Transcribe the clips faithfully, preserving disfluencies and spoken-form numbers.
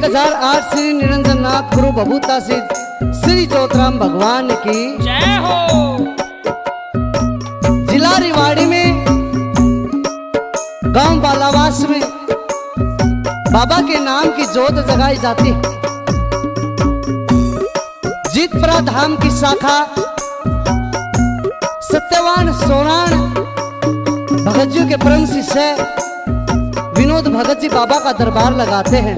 हजार आठ श्री निरंजन नाथ गुरु बभूता सिद्ध श्री ज्योतिराम भगवान की जय हो। जिला रिवाड़ी में गांव बालावास में बाबा के नाम की जोत जगाई जाती है। जीतपुरा धाम की शाखा सत्यवान सोनान भगत जी के परम शिष्य विनोद भगत जी बाबा का दरबार लगाते हैं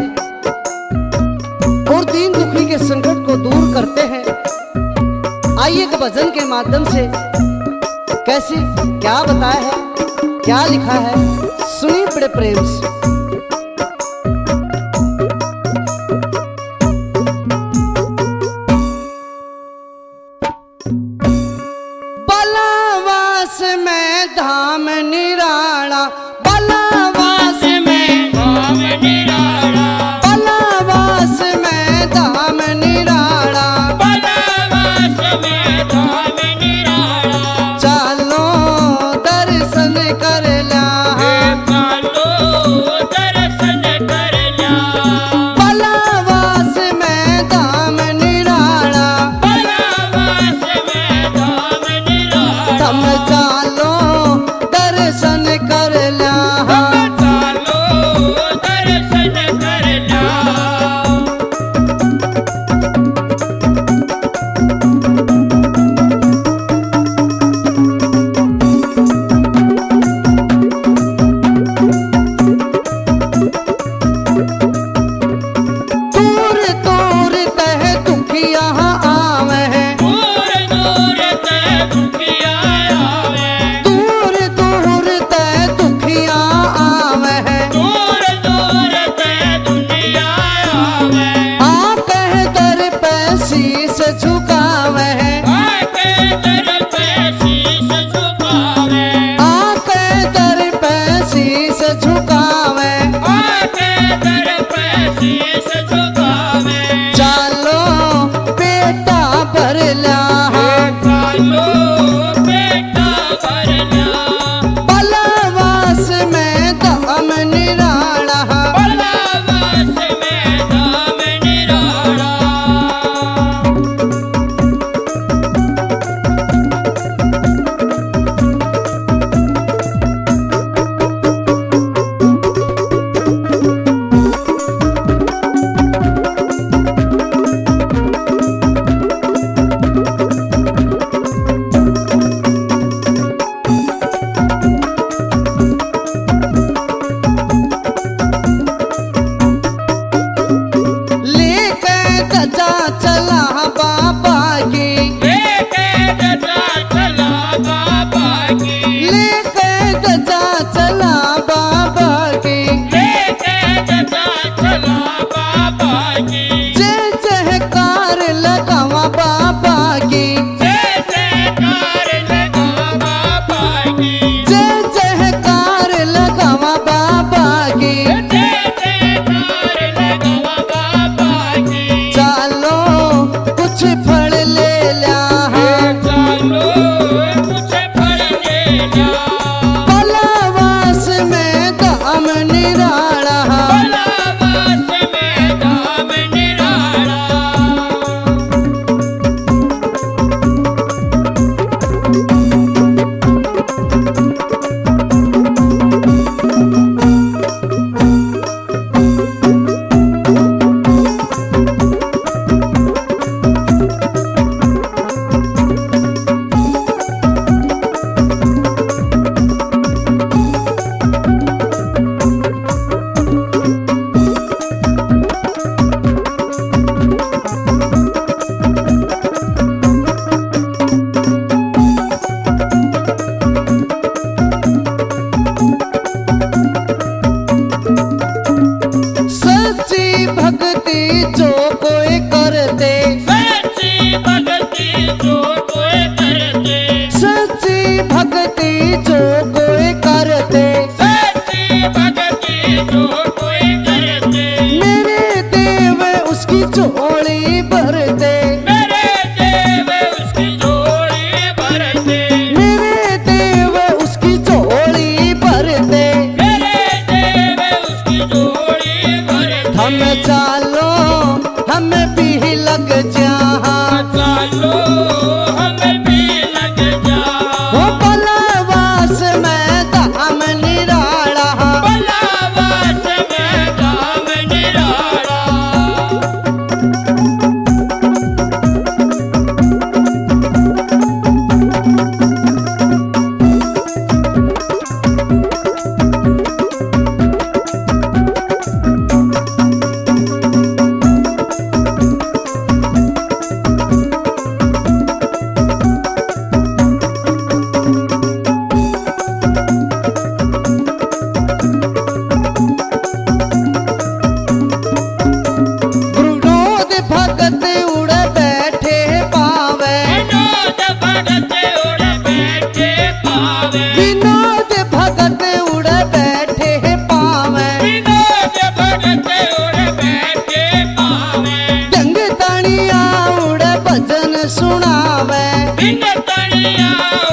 और दीन दुखी के संकट को दूर करते हैं। आइए एक भजन के माध्यम से कैसे क्या बताया है, क्या लिखा है, सुनिए बड़े प्रेम से। बलावास में धाम निराला, बलावास में धाम निराला, बलावास में धाम निराला, बलावास में धाम निराला। चलो दर्शन कर ला, चलो दर्शन कर ला। बलावास में धाम निराला, बलावास में धाम निराला। तम चलो दर्शन कर ला, चलो दर्शन कर ला। दूर दूर तह दुखिया आवे हैं, दूर दूर ते दुखिया आवे। दूर दूर तह दुखिया आवे हैं, दूर दूर ते दुनिया आवे। आके दर पे शीश झुकावे हैं, आके दर पे शीश झुकावे। आके दर पे शीश झुकावे, आके दर पे शीश झुकावे। चलो बेटा भर ला, चलो बेटा भर ला। बलावास में धाम निराला, बलावास में धाम निराला। लेके गजा चला बाबा की, लेके गजा चला बाबा की। लेके गजा चला बाबा की, लेके गजा चला बाबा की। जय जयकार लगावा बाबा की, जय जयकार लगा बाबा की। जय जयकार लगावा बाबा की, जय जयकार लगा बाबा की। चलो कुछ फल ले ला, चलो कुछ फल ले ला। बलावास में धाम निराला, बलावास में धाम निराला। सच्ची भक्ति जो कोई करते, सच्ची भक्ति जो कोई करते। सच्ची भक्ति जो कोई करते, सच्ची भक्ति जो कोई करते। मेरे देव उसकी झोली भरते, मेरे देव उसकी झोली भरते। मेरे देव उसकी झोली भरते, मेरे देव उसकी झोली भरते। हम चालो तनिया